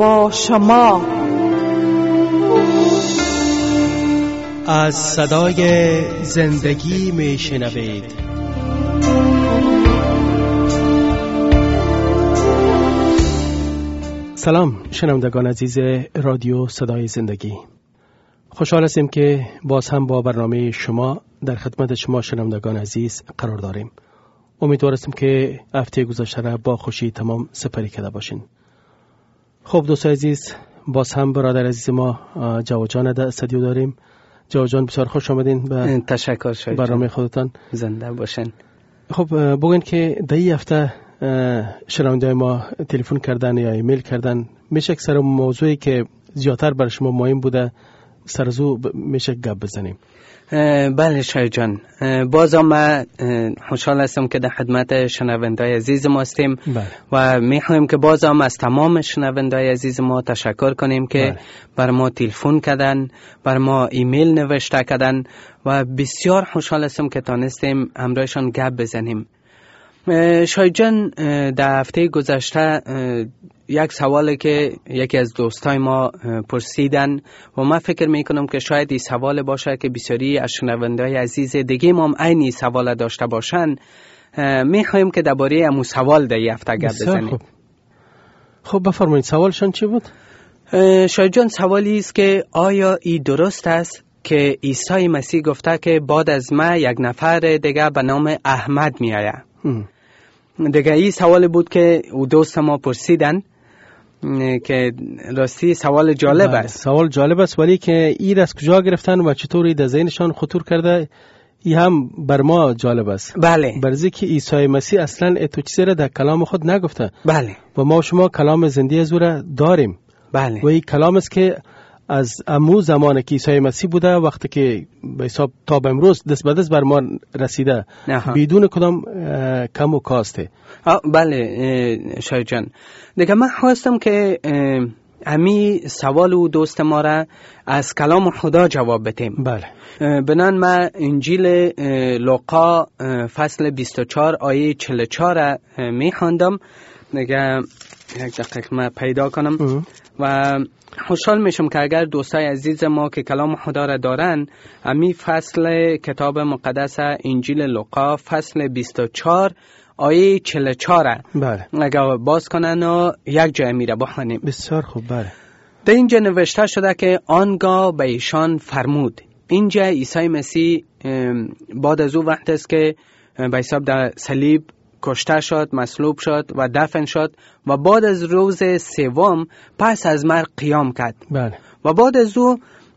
با شما. از صدای زندگی میشنوید. سلام شنوندگان عزیز رادیو صدای زندگی، خوشحال هستیم که باز هم با برنامه شما در خدمت شما شنوندگان عزیز قرار داریم. امیدوار هستیم که هفته گذشته را با خوشی تمام سپری کرده باشین. خب دوستان عزیز، باز هم برادر عزیز ما جواد جان در استودیو داریم. جواد جان بسیار خوش آمدین به تشکر شاید برنامه خودتان. زنده باشین. خب بگوین که در این هفته شنونده ما تلفن کردن یا ایمیل کردن، میشه سر موضوعی که زیادتر برای شما مهم بوده سرزو میشه گپ بزنیم. بله شاید جان، باز ما خوشحال هستم که در خدمت شنونده‌های عزیز ما هستیم و میخوایم که باز هم از تمام شنونده‌های عزیز ما تشکر کنیم که بر ما تلفن کردن، بر ما ایمیل نوشته کردن و بسیار خوشحال هستم که تانستیم همراهشان گپ بزنیم. شاید جان، در هفته گذشته یک سوالی که یکی از دوستای ما پرسیدن و من فکر میکنم که شاید این سوال باشه که بسیاری از شنونده‌های عزیز دیگه ما هم این سوال داشته باشن. میخوایم که درباره همون سوال در این هفته گپ بزنیم. خب بفرمایید، سوالشان چی بود؟ شاید جان، سوالی است که آیا این درست است که عیسی مسیح گفته که بعد از ما یک نفر دیگه به نام احمد میآید؟ دیگه این سوال بود که او دوست ما پرسیدن که راستی سوال جالب است. سوال جالب است، ولی که این از کجا گرفتن و چطوری در ذهنشان خطور کرده این هم بر ما جالب است. بله، برای که عیسی مسیح اصلا تو چیزی را در کلام خود نگفته. بله، و ما شما کلام زنده از او را داریم. بله، و این کلام است که از امو زمان که عیسی مسیح بوده، وقتی که به حساب تا به امروز دست به دست بر ما رسیده بدون کدام کم و کاسته. بله شاید جان، دیگه من خواستم که امی سوال و دوست ما را از کلام خدا جواب بدیم. بله. بنان من انجیل لوقا فصل 24 آیه 44 را می خواندم. دیگه یک دقیقه من پیدا کنم و خوشحال میشم که اگر دوستای عزیز ما که کلام خدا را دارن امی فصل کتاب مقدس انجیل لوقا فصل 24 آیه 44 بله، اگر باز کنن و یک جای میره بخونیم. بسیار خوب. بله، در اینجا نوشته شده که آنگاه به ایشان فرمود. اینجا عیسی مسیح بعد از او وقت است که به حساب در صلیب کشته شد، مصلوب شد و دفن شد و بعد از روز سوم پس از مرگ قیام کرد. بله. و بعد از او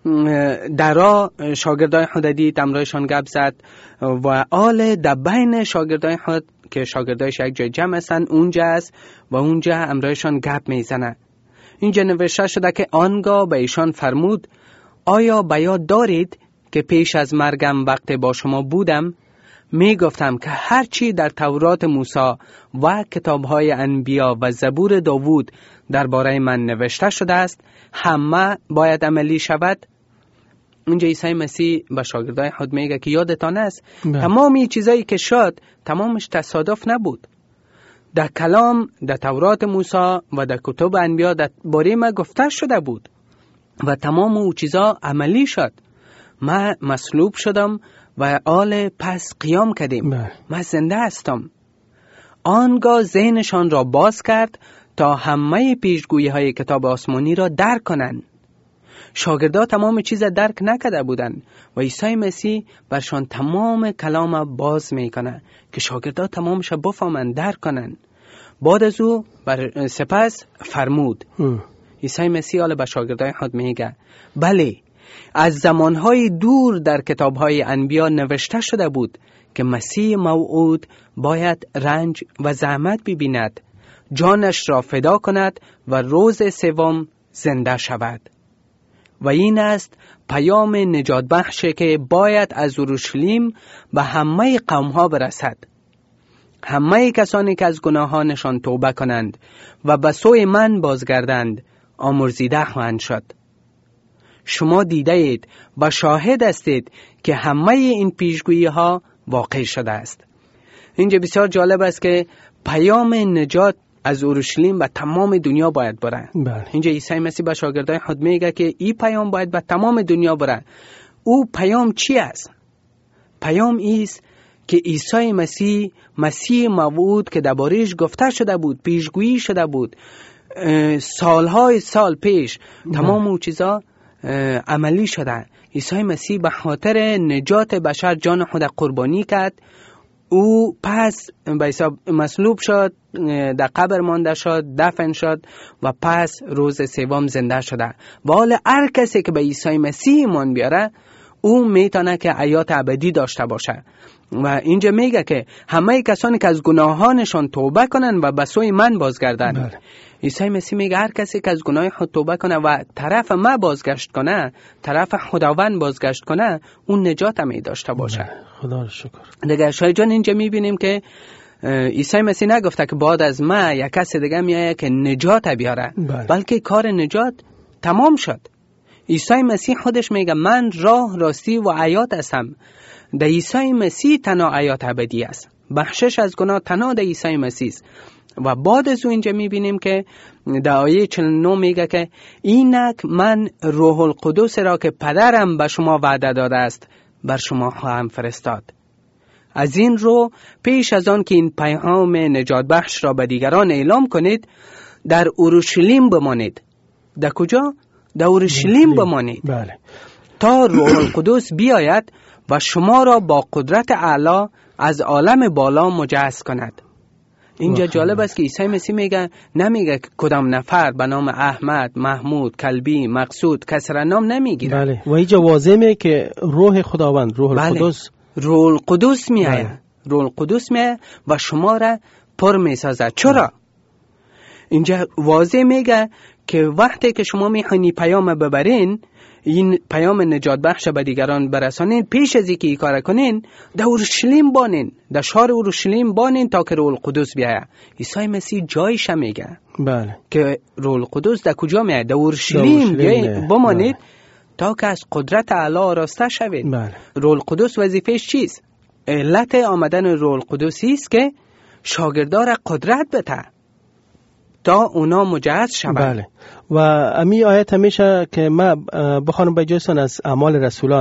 در راه شاگردای خود دید، همراهشان گپ زد و آل در بین شاگردای خود که شاگردایش یک جای جمع هستن اونجا است و اونجا همراهشان گپ میزنه. اینجا نوشته شده که آنگاه به ایشان فرمود آیا به یاد دارید که پیش از مرگم وقت با شما بودم می گفتم که هرچی در تورات موسی و کتابهای انبیا و زبور داوود درباره من نوشته شده است همه باید عملی شود. اینجا عیسی مسیح به شاگردای خود میگه که یادتان است تمامی چیزایی که شد تمامش تصادف نبود. در کلام در تورات موسی و در کتب انبیا درباره من گفته شده بود و تمام او چیزا عملی شد. من مصلوب شدم و آل پس قیام کردیم. من زنده هستم. آنگاه ذهنشان را باز کرد تا همه پیشگویی های کتاب آسمانی را درک کنند. شاگردا تمام چیز درک نکرده بودند و عیسی مسیح برشان تمام کلام باز میکنه که شاگردا تمامش بفهمند، درک کنند. بعد از او سپس فرمود. عیسی مسیح حالا به شاگردای خود میگه بله، از زمانهای دور در کتابهای انبیا نوشته شده بود که مسیح موعود باید رنج و زحمت ببیند، جانش را فدا کند و روز سوم زنده شود. و این است پیام نجات بخشی که باید از اورشلیم به همه قومها برسد. همه کسانی که از گناهانشان توبه کنند و به سوی من بازگردند آمرزیده خواهند شد. شما دیده اید و شاهد هستید که همه این پیشگویی ها واقع شده است. اینجا بسیار جالب است که پیام نجات از اورشلیم به تمام دنیا باید بره. بله. اینجا عیسی مسیح به شاگردای خود میگه که این پیام باید به تمام دنیا بره. او پیام چی است؟ پیام ایست که عیسی مسیح موعود که درباره‌اش گفته شده بود، پیشگویی شده بود سالهای سال پیش، تمام اون چیزا عملی شده. عیسی مسیح به خاطر نجات بشر جان خود قربانی کرد. او پس به حساب مصلوب شد، در قبر مانده شد، دفن شد و پس روز سوم زنده شده. و حالا هر کسی که به عیسی مسیح ایمان بیاره او میتونه که حیات ابدی داشته باشه. و اینجا میگه که همه کسانی که از گناهانشان توبه کنن و به سوی من بازگردن. عیسی مسیح میگه هر کسی که از گناه خود توبه کنه و طرف ما بازگشت کنه، طرف خداوند بازگشت کنه، اون نجات می داشته باشه. خدا رو شکر. دیگه شای جان اینجا میبینیم که عیسی مسیح نگفته که بعد از ما یک کس دیگه میایه که نجات بیاره، بلکه کار نجات تمام شد. عیسی مسیح خودش میگه من راه، راستی و حیات هستم. در عیسی مسیح تنها حیات ابدی است. بخشش از گناه تنها در عیسی مسیح است. و بعد از اینجا میبینیم که در آیه 49 میگه که اینک من روح القدس را که پدرم به شما وعده داده است بر شما خواهم فرستاد. از این رو پیش از آن که این پیام نجات بخش را به دیگران اعلام کنید در اورشلیم بمانید. در کجا؟ در اورشلیم بمانید. بله. تا روح القدس بیاید و شما را با قدرت اعلی از عالم بالا مجهز کند. اینجا جالب است که عیسی مسیح نمیگه که کدام نفر به نام احمد، محمود، کلبی، مقصود، کسر نام نمیگیره. بله. و اینجا واضح میگه که روح خداوند، روح القدس، روح القدس میآید. روح القدس میآید و شما را پر میسازد. چرا؟ اینجا واضح میگه که وقتی که شما میخواین پیام ببرین، این پیام نجات بخش به دیگران برسانین، پیش از اینکه این کار کنین در اورشلیم بانین، در شهر اورشلیم بانین تا که روح القدس بیاید. عیسی مسیح جایش میگه بله که روح القدس در کجا میاد؟ در اورشلیم بمانید تا که از قدرت اعلی آراسته شوید. روح القدس وظیفه‌اش چیست؟ علت آمدن روح القدس است که شاگردان را قدرت بده تا اونا مجهز شوند. بله. و امی آیت همیشه که ما بخوانم به جایستان از اعمال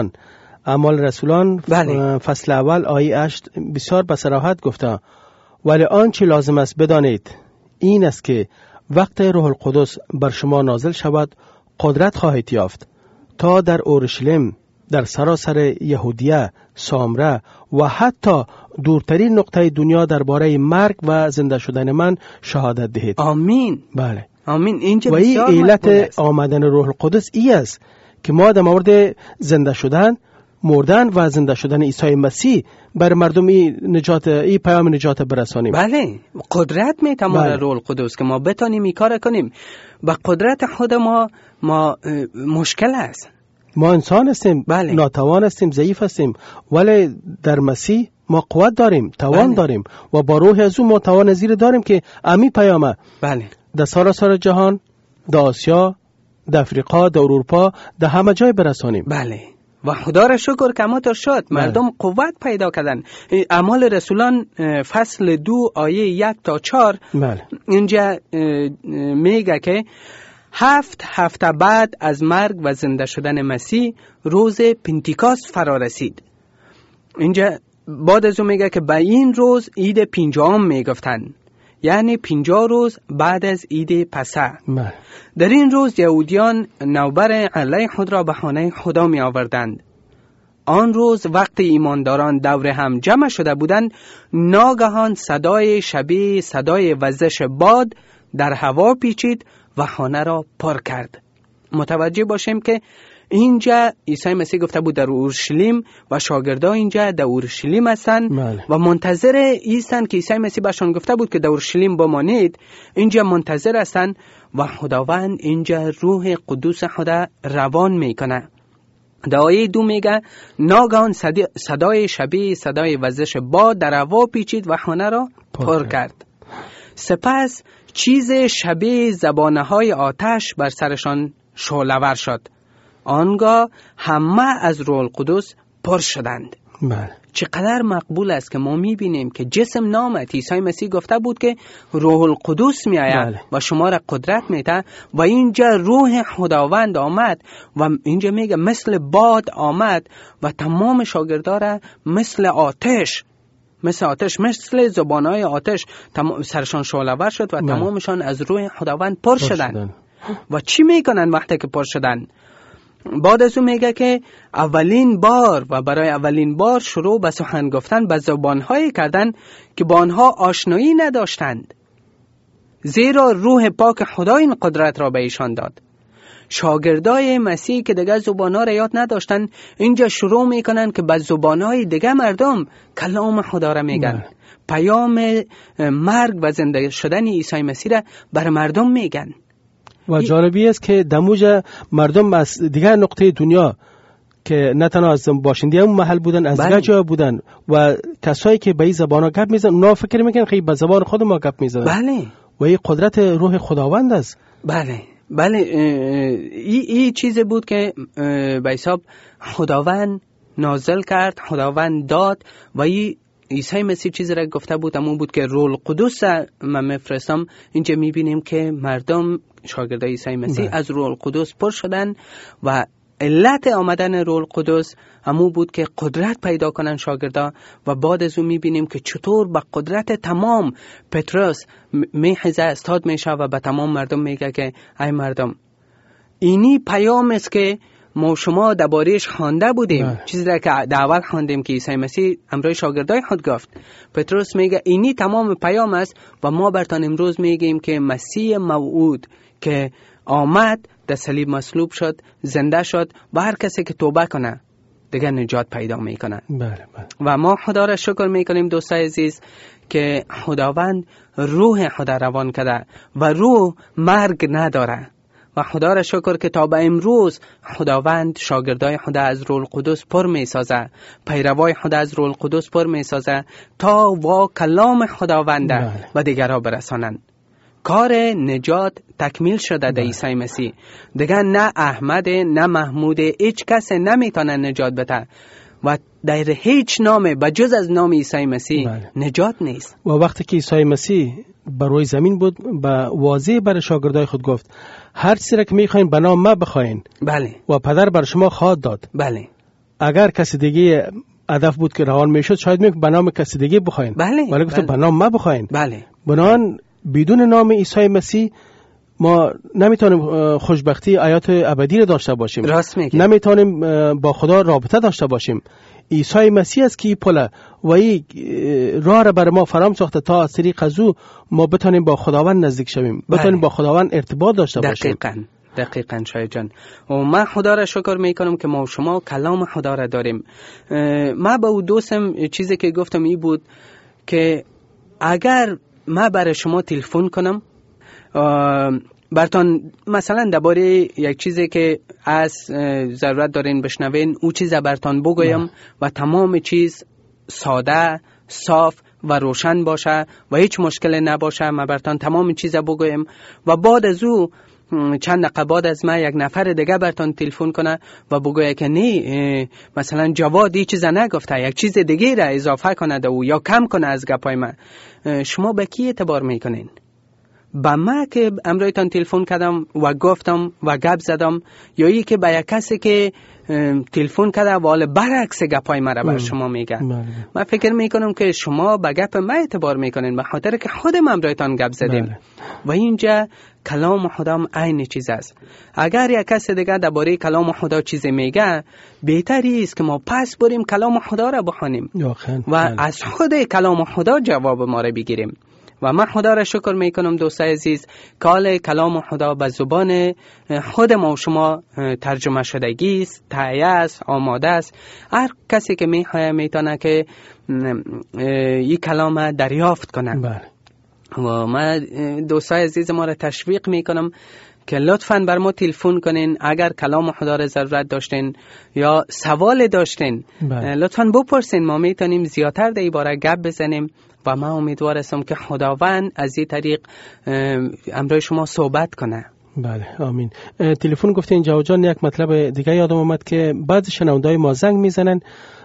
رسولان بله. فصل اول آیه 8 بسیار به صراحت گفته ولی آنچه لازم است بدانید این است که وقت روح القدس بر شما نازل شود قدرت خواهید یافت تا در اورشلیم، در سراسر یهودیه، سامره و حتی دورترین نقطه دنیا درباره مرگ و زنده شدن من شهادت دهید. آمین. بله. آمین. اینجا و این علت آمدن روح القدس ای است که ما در مورد زنده شدن، مردن و زنده شدن عیسی مسیح بر مردم این پیام نجات برسانیم. بله. قدرت میتونه بله. روح القدس که ما بتانیم این کار کنیم. با قدرت خود ما مشکل است. ما انسان هستیم، بله. ناتوان هستیم، ضعیف هستیم، ولی در مسیح ما قوت داریم، توان بله. داریم و با روح از او ما توان زیر داریم که امی پیامه بله. در سراسر جهان، در آسیا، در افریقا، در اروپا، در همه جای برسانیم. بله. و خدا را شکر که ما شد مردم قوت پیدا کردن. اعمال رسولان فصل 2 آیه 1 تا 4 بله. اینجا میگه که 7 هفته بعد از مرگ و زنده شدن مسیح روز پنتیکاست فرا رسید. اینجا بعد از اون میگه که به این روز عید پنجم میگفتن، یعنی 50 روز بعد از عید پسح. در این روز یهودیان نوبر علی خود را به خانه خدا می آوردند. آن روز وقت ایمانداران دور هم جمع شده بودند، ناگهان صدای شبیه صدای وزش باد در هوا پیچید و خانه را پر کرد. متوجه باشیم که اینجا عیسی مسیح گفته بود در اورشلیم و شاگردان اینجا در اورشلیم هستند و منتظر ایستند که عیسی مسیح بهشان گفته بود که در اورشلیم بمانید. اینجا منتظر هستند و خداوند اینجا روح قدوس خدا روان میکنه. در آیه 2 میگه ناگهان صدای شبیه صدای وزش باد در هوا پیچید و خانه را پر کرد. سپس چیز شبیه زبانه‌های آتش بر سرشان شعله‌ور شد. آنگاه همه از روح القدس پر شدند. چقدر مقبول است که ما میبینیم که جسم نامد. عیسی مسیح گفته بود که روح القدس میآید و شما را قدرت میده و اینجا روح خداوند آمد و اینجا میگه مثل باد آمد و تمام شاگردان را مثل آتش، مثل زبانهای آتش سرشان شعله‌ور شد و تمامشان از روح خداوند پر شدند. و چی میکنن وقتی که پر شدن؟ بعد از اون میگه که اولین بار و برای اولین بار شروع به سخن گفتن به زبانهایی کردن که با آنها آشنایی نداشتند، زیرا روح پاک خدا این قدرت را به ایشان داد. شاگردای مسیح که دیگه زبانها را یاد نداشتن اینجا شروع میکنن که به زبانهای دیگه مردم کلام خدا را میگن، پیام مرگ و زنده شدن عیسی مسیح را بر مردم میگن. و جالبی است که دموج مردم از دیگر نقطه دنیا که نه تنها از باشنده اون محل بودن، از دیگر جا بودن و کسایی که به این زبان‌ها گپ میزنن اونا فکر میکنن خیلی به زبان خود ما گپ میزنن. بله. و این قدرت روح خداوند است. بله این چیزی بود که به حساب خداوند نازل کرد، خداوند داد و این عیسی مسیح چیزی را گفته بود، همون بود که روح القدس من میفرستم. اینجا میبینیم که مردم شاگردای عیسی مسیح از روح القدس پر شدن و علت آمدن روح القدس همون بود که قدرت پیدا کنن شاگردا. و بعد از اون میبینیم که چطور با قدرت تمام پتروس میخزه استاد میشه و به تمام مردم میگه که ای مردم، اینی پیام است که ما شما درباره‌اش خوانده بودیم، چیزی را که در اول خواندیم که عیسی مسیح امروز شاگردای خود گفت. پتروس میگه اینی تمام پیام است و ما برتان امروز میگیم که مسیح موعود که آمد، در صلیب مصلوب شد، زنده شد و هر کسی که توبه کنه دیگه نجات پیدا میکنه. و ما خدا را شکر میکنیم دوستای عزیز که خداوند روح خدا روان کرده و روح مرگ نداره. و خدا را شکر که تا به امروز خداوند شاگردای خدا از روح القدس پر میسازه، پیروای خدا از روح القدس پر میسازه تا و کلام خداوند به دیگرها برسانند. کار نجات تکمیل شده در عیسی مسیح. دیگه نه احمد نه محمود هیچ کس نمیتونه نجات بده و در هیچ نام بجز از نام عیسی مسیح نجات نیست. و وقتی که عیسی مسیح بر روی زمین بود به واضح بر شاگردای خود گفت هر چیزی را که میخواین به نام من بخواین و پدر بر شما خواهد داد. اگر کسی دیگه هدف بود که روان میشد شاید میگه به نام کسی دیگه بخواین، ولی گفت به نام من بخواین. بنابراین بدون نام عیسی مسیح ما نمیتونیم خوشبختی حیات ابدی را داشته باشیم، نمیتونیم با خدا رابطه داشته باشیم. عیسی مسیح است که پله و این راه را بر ما فرام ساخته تا از طریق از او ما بتونیم با خداوند نزدیک شویم، بتونیم با خداوند ارتباط داشته باشیم. دقیقاً شاید جان. و من خدا را شکر میکنم که ما و شما کلام خدا را داریم. من با او دوستم چیزی که گفتم این بود که اگر من برای شما تلفن کنم برتان مثلا درباره یک چیزی که از ضرورت دارین بشنوین او چیز برتان بگویم و تمام چیز ساده، صاف و روشن باشه و هیچ مشکل نباشه، من برتان تمام چیز بگویم و بعد از او چند دقیقه بعد از من یک نفر دیگه برتان تلفن کنه و بگویه که نه مثلا جواد این چیز نگفته، یک چیز دیگه را اضافه کنه او یا کم کنه از گپای من، شما به کی اعتبار میکنین؟ با من که امرویتان تلفن کردم و گفتم و گپ زدم یا ای که به یک کسی که تلفن کرده و حالا برعکس گپای مرا بر شما میگن؟ من فکر میکنم که شما به گپ من اعتبار میکنین به خاطر که خودم امرویتان گپ زدیم و اینجا کلام خدا هم عین چیز است. اگر یک کس دیگه درباره کلام خدا چیزی میگه بهتری است که ما پس بریم کلام خدا را بخوانیم و از خود کلام خدا جواب ما را بگیریم. و من خدا را شکر میکنم دوستای عزیز که کلام خدا به زبان خود ما و شما ترجمه شدگی است، تهیه است، آماده است. هر کسی که میتونه که این کلام دریافت کنه. و من دوستای عزیز ما را تشویق میکنم که لطفاً بر ما تلفن کنین اگر کلام خدا را ضرورت داشتین یا سوال داشتین لطفاً بپرسین، ما میتونیم زیادتر در این باره گپ بزنیم و من امیدوار هستم که خداوند از این طریق امروز شما صحبت کنه. بله آمین. تلفن گفتین جواد جان، یک مطلب دیگه یادم اومد که بعضی شنونده‌های ما زنگ میزنن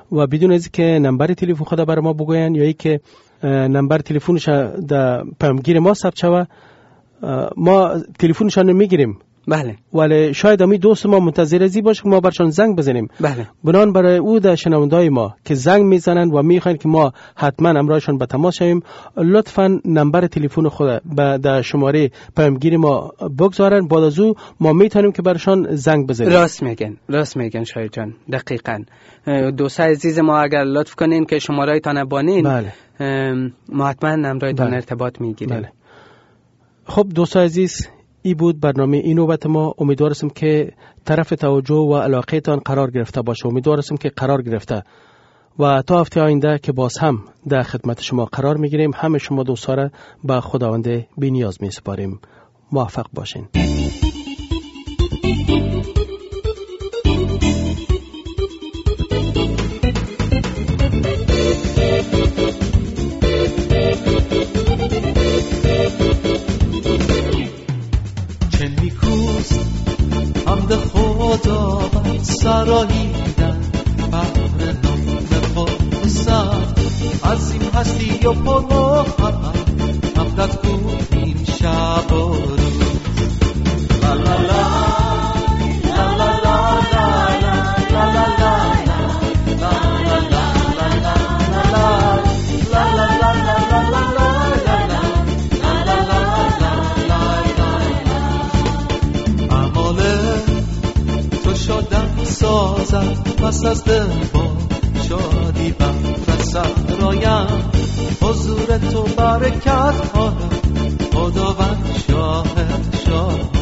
و بدون از که نمبر تلفن خود برای ما بگوین یا ای که نمبر تلفنش در پیامگیر ما ثبت شوه، ما تلفنشان میگیریم. بله. ولی شاید امی دوست ما منتظر ازی باشه که ما برشان زنگ بزنیم. بله. بنان برای او در شنوندای ما که زنگ میزنن و میخواین که ما حتما امرایشان به تماس شویم، لطفاً نمبر تلفن خود در شماره پیامگیر ما بگذارن. بعد از او ما میتونیم که برشان زنگ بزنیم. راست میگن شاید جان، دقیقاً. دوست عزیز ما اگر لطف کنین که شماره تان بانین، بله. ما حتما نمبرتان ارتباط میگیریم. بله. خب دوست عزیز، ای بود برنامه این نوبت ما. امیدوارم که طرف توجه و علاقه تان قرار گرفته باشه. امیدوارم که قرار گرفته و تا هفته آینده که باز هم در خدمت شما قرار میگیریم. همه شما دوستا را به خداوند بی‌نیاز میسپاریم. موفق باشین. حمد خدا بر سراییدن بحر نام قدست، از این هستی و پر محبت حمدت گوییم شب و روز. لا لا لا لا لا لا لا لا سازد پس از دل با شادی بر سرایم، حضور تو برکت کنم خداوند شاه شاه.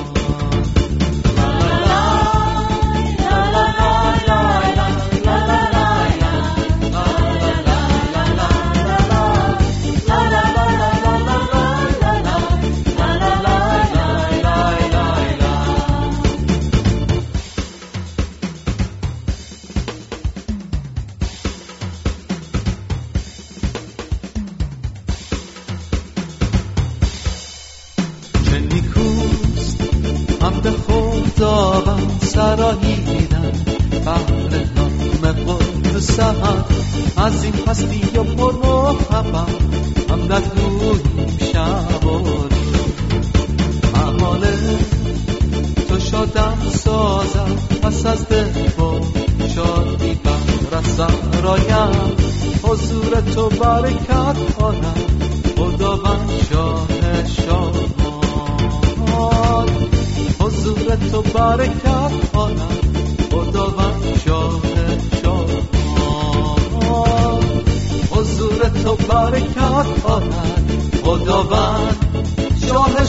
سراییدن بحر نام قدست، از این هستی و پر محبت حمدت گوییم شب و روز. اعمال تو شادم سازد پس از دل با شادی بر سرایم، حضور تو برکت کنم خداوند شاه شاهان. حضور تو برکت کنم خداوند شاه شاهان. حضور تو برکت کنم خداوند شاه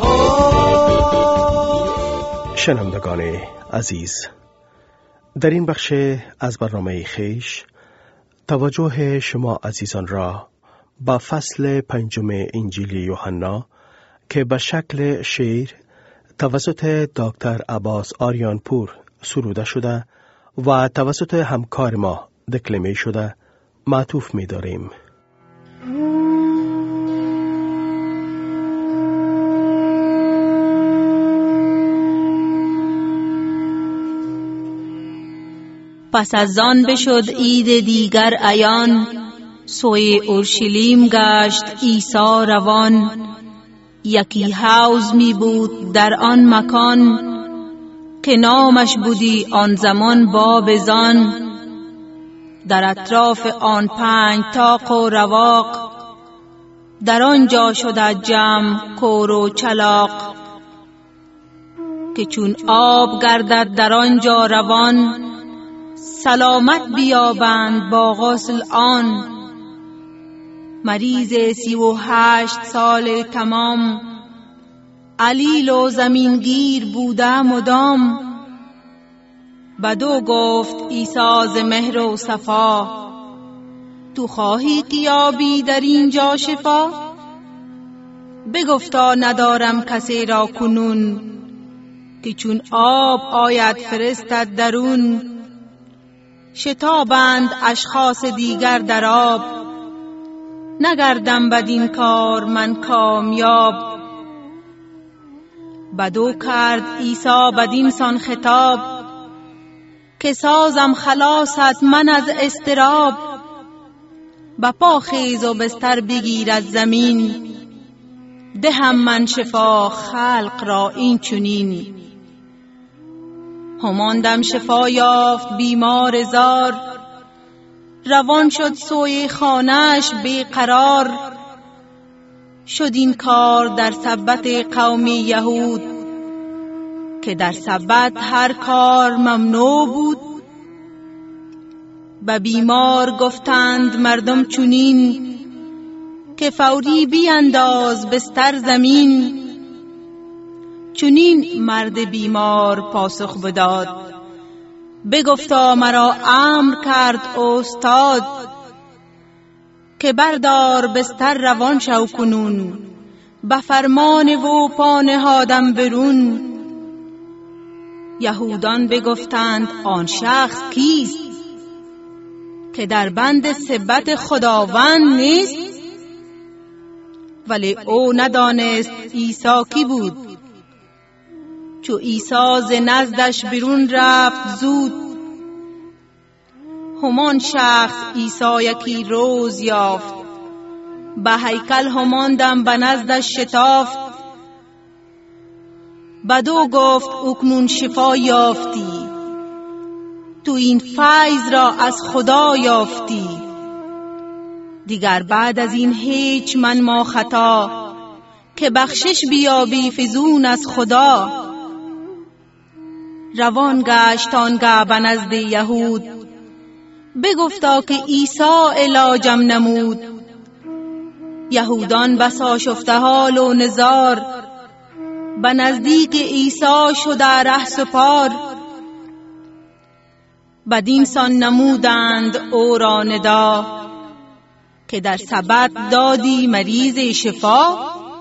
شاهان. شنوندگان عزیز، در این بخش از برنامه خویش توجه شما عزیزان را به فصل 5 انجیل یوحنا که به شکل شعر توسط دکتر عباس آریانپور سروده شده و توسط همکار ما دکلمه شده معطوف می داریم. پس از آن بشد عید دیگر عیان، سوی اورشلیم گشت عیسی روان. یکی حوض می بود در آن مکان، که نامش بودی آن زمان باب زان. در اطراف آن 5 طاق و رواق، در آنجا شده جمع کور و چلاق. که چون آب گردد در آنجا روان، سلامت بیابند با غسل آن. مریض 38 سال تمام، علیل و زمینگیر بوده مدام. بدو گفت عیسی ز مهر و صفا، تو خواهی که یابی در اینجا شفا؟ بگفتا ندارم کسی را کنون، که چون آب آید فرستد درون. شتابند اشخاص دیگر در آب، نگردم بدین کار من کامیاب. بدو کرد عیسی بدین سان خطاب، که سازم خلاصت من از اضطراب. به پا خیز و بستر بگیر از زمین، دهم من شفا خلق را این چنین. هماندم شفا یافت بیمار زار، روان شد سوی خانه‌اش بیقرار. شد این کار در سبت قوم یهود، که در سبت هر کار ممنوع بود. به بیمار گفتند مردم چنین، که فوری بیانداز بستر زمین. چنین مرد بیمار پاسخ بداد، بگفتا مرا امر کرد استاد، که بردار بستر روان شو کنون. به فرمان و پا نهادم برون. یهودان بگفتند آن شخص کیست، که در بند سبت خداوند نیست؟ ولی او ندانست عیسی کی بود. چو عیسی ز نزدش بیرون رفت زود، همان شخص عیسی یکی روز یافت. به هیکل همان دم به نزدش شتافت. بدو گفت اکنون شفا یافتی، تو این فیض را از خدا یافتی. دیگر بعد از این هیچ من ما خطا، که بخشش بیابی فزون از خدا. روان گشت آنگه به نزد یهود، بگفتا که عیسی علاجم نمود. یهودان بسا شفته حال و نزار، به نزدیک عیسی شده ره سپار. بدین سان نمودند او را ندا، که در سبت دادی مریض شفا.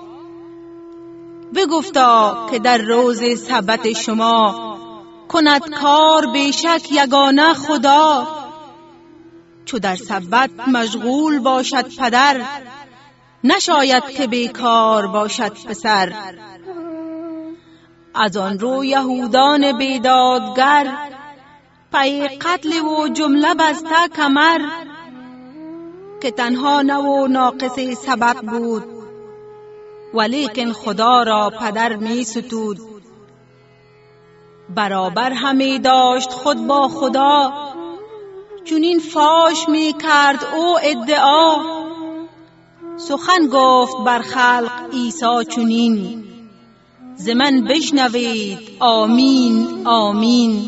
بگفتا که در روز سبت شما، کند کار بیشک یگانه خدا. چو در سبت مشغول باشد پدر، نشاید که بیکار باشد پسر. از آن رو یهودان بیدادگر، پی قتل و جمله بسته کمر. که تنها نه و ناقص سبق بود، ولیکن خدا را پدر می ستود. برابر همی داشت خود با خدا، چونین فاش می کرد او ادعا. سخن گفت بر خلق عیسی چونین، ز من بشنوید آمین آمین.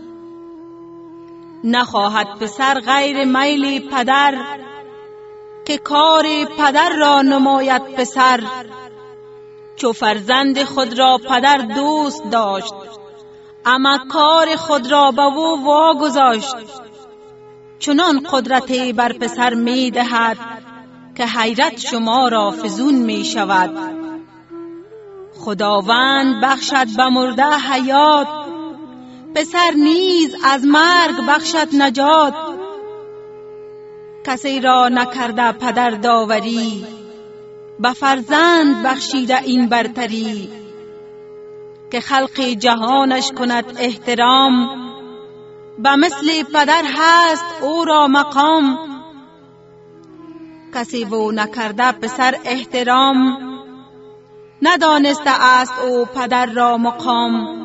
نخواهد پسر غیر میل پدر، که کار پدر را نماید پسر. چو فرزند خود را پدر دوست داشت، اما کار خود را به او واگذاشت. چنان قدرتی بر پسر می دهد، که حیرت شما را فزون می شود. خداوند بخشد به مرده حیات، پسر نیز از مرگ بخشد نجات. کسی را نکرده پدر داوری، به فرزند بخشیده این برتری. که خلق جهانش کند احترام، به مثل پدر هست او را مقام. کسی و نکرده پسر احترام، ندانسته است او پدر را مقام.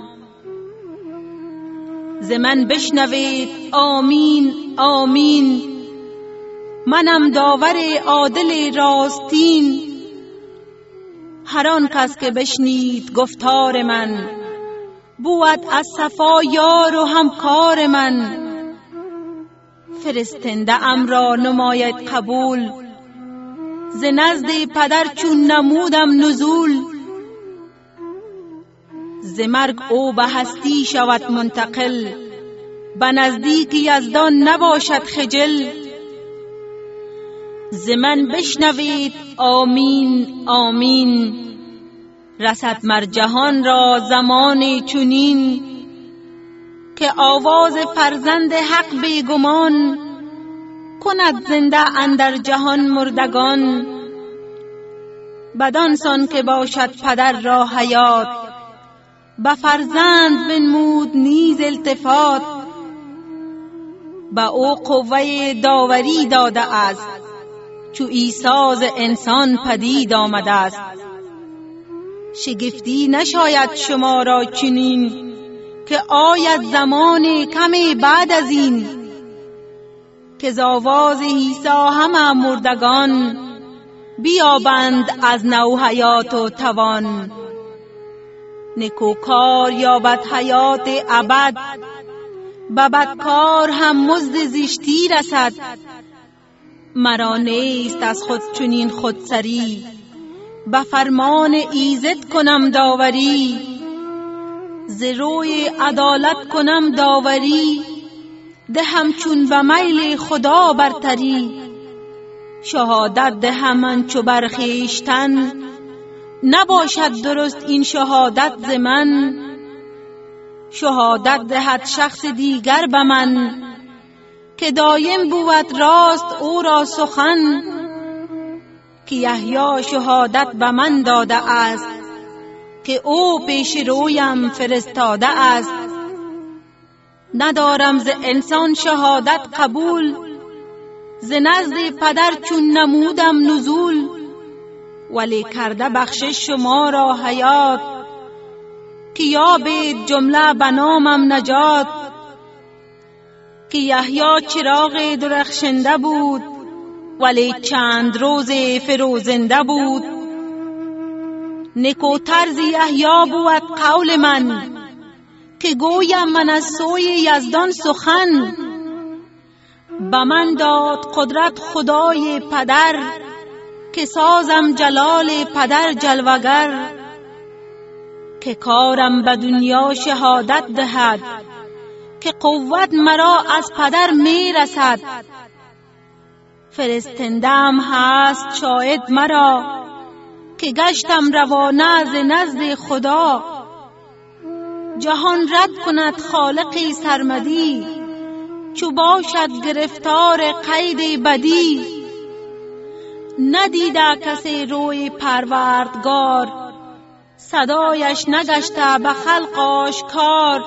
ز من بشنوید آمین آمین، منم داور عادل راستین. هر آن کس که بشنید گفتار من، بود از صفا یار و همکار من. فرستنده ام را نماید قبول، ز نزد پدر چون نمودم نزول. ز مرگ او به هستی شود منتقل، به نزدیک یزدان نباشد خجل. ز من بشنوید آمین آمین، رسد مر جهان را زمان چنین. که آواز فرزند حق بیگمان، کند زنده اندر جهان مردگان. بدان سان که باشد پدر را حیات، به فرزند بنمود نیز التفات. به او قوه داوری داده است، چو عیسی ز انسان پدید آمده است. شگفتی نشاید شما را چنین، که آید زمان کمی بعد از این، که ز آواز عیسی همه مردگان بیابند از نو حیات و توان. نکوکار یابد حیات ابد، به بدکار هم مزد زشتی رسد. مرا نیست از خود چنین خودسری، به فرمان ایزد کنم داوری. ز روی عدالت کنم داوری، دهم چون به میل خدا برتری. شهادت دهم انچو بر خویشتن، نباشد درست این شهادت ز من. شهادت دهد شخص دیگر به من، که دایم بود راست او را سخن. که یحیی شهادت به من داده است، که او پیش رویم فرستاده است. ندارم ز انسان شهادت قبول، ز نزد پدر چون نمودم نزول. ولی کرده بخشش شما را حیات، که یابید جمله به نامم نجات. که یحیی چراغ درخشنده بود، ولی چند روز فروزنده بود. نکوتر ز یحیی بود قول من، که گویم من از سوی یزدان سخن. به من داد قدرت خدای پدر، که سازم جلال پدر جلوگر. که کارم به دنیا شهادت دهد، که قوت مرا از پدر می رسد. فرستندم هست شاید مرا، که گشتم روانه ز نزد خدا. جهان رد کند خالقی سرمدی، چو باشد گرفتار قید بدی. ندیده کسی روی پروردگار، صدایش نگشته به خلق آشکار.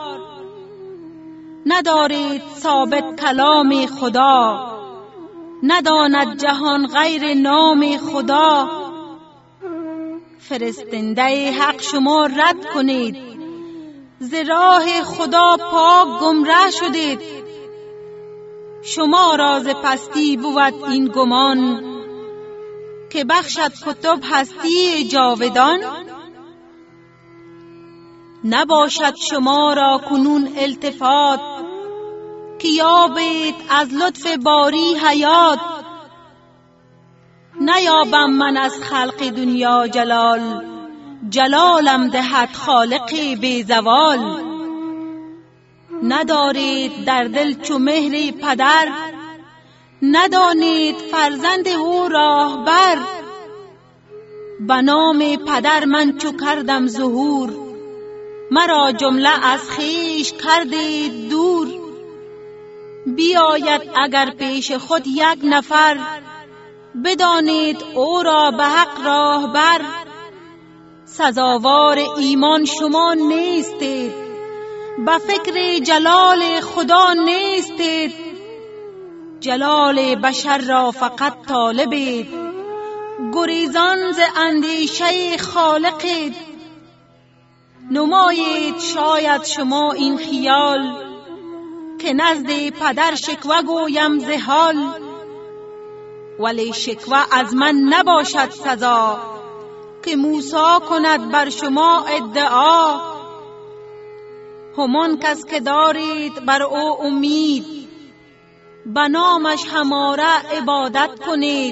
ندارید ثابت کلام خدا، نداند جهان غیر نام خدا. فرستنده حق شما رد کنید، ز راه خدا پاک گمراه شدید. شما را ز پستی بود این گمان، که بخشد کتب هستی جاودان. نباشد شما را کنون التفات، که یابید از لطف باری حیات. نیابم من از خلق دنیا جلال، جلالم دهد خالق بی زوال. ندارید در دل چو مهر پدر، ندانید فرزند او راهبر. به نام پدر من چو کردم ظهور، مرا جمله از خویش کردید دور. بیاید اگر پیش خود یک نفر، بدانید او را به حق راهبر. سزاوار ایمان شما نیستید، به فکر جلال خدا نیستید. جلال بشر را فقط طالبید، گریزان ز اندیشه خالقید. نمایید شاید شما این خیال، که نزد پدر شکوه گویم ز حال. ولی شکوه از من نباشد سزا، که موسی کند بر شما ادعا. همان کس که دارید بر او امید، به نامش هماره عبادت کنید.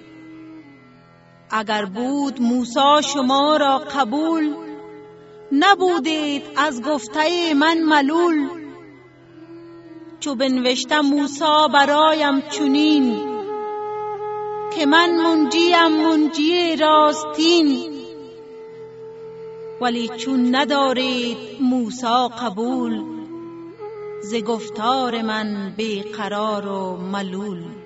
اگر بود موسی شما را قبول، نبودید از گفته من ملول. چو بنوشته موسی برایم چنین، که من منجیم منجی راستین. ولی چون ندارید موسی قبول، ز گفتار من بیقرار و ملول.